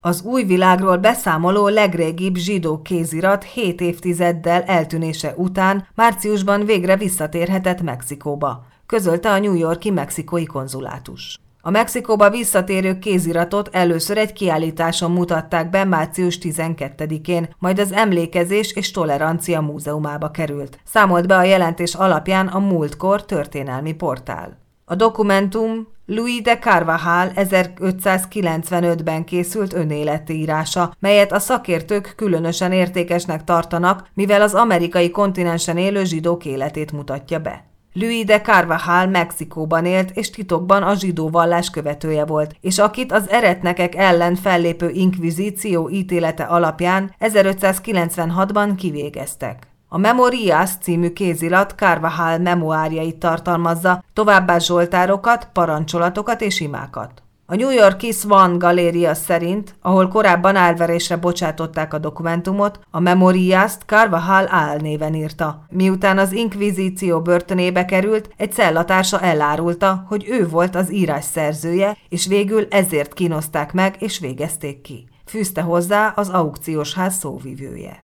Az új világról beszámoló legrégibb zsidó kézirat 7 évtizeddel eltűnése után márciusban végre visszatérhetett Mexikóba, közölte a New York-i mexikói konzulátus. A Mexikóba visszatérő kéziratot először egy kiállításon mutatták be március 12-én, majd az Emlékezés és Tolerancia Múzeumába került. Számolt be a jelentés alapján a Múltkor történelmi portál. A dokumentum Luis de Carvajal 1595-ben készült önéletírása, melyet a szakértők különösen értékesnek tartanak, mivel az amerikai kontinensen élő zsidók életét mutatja be. Luis de Carvajal Mexikóban élt, és titokban a zsidó vallás követője volt, és akit az eretnekek ellen fellépő inkvizíció ítélete alapján 1596-ban kivégeztek. A Memorias című kézirat Carvajal memoárjait tartalmazza, továbbá zsoltárokat, parancsolatokat és imákat. A New York-i Swan Galéria szerint, ahol korábban álverésre bocsátották a dokumentumot, a Memoriast Carvajal álnéven írta. Miután az inkvizíció börtönébe került, egy cellatársa elárulta, hogy ő volt az írás szerzője, és végül ezért kínozták meg és végezték ki. Fűzte hozzá az aukciós ház szóvivője.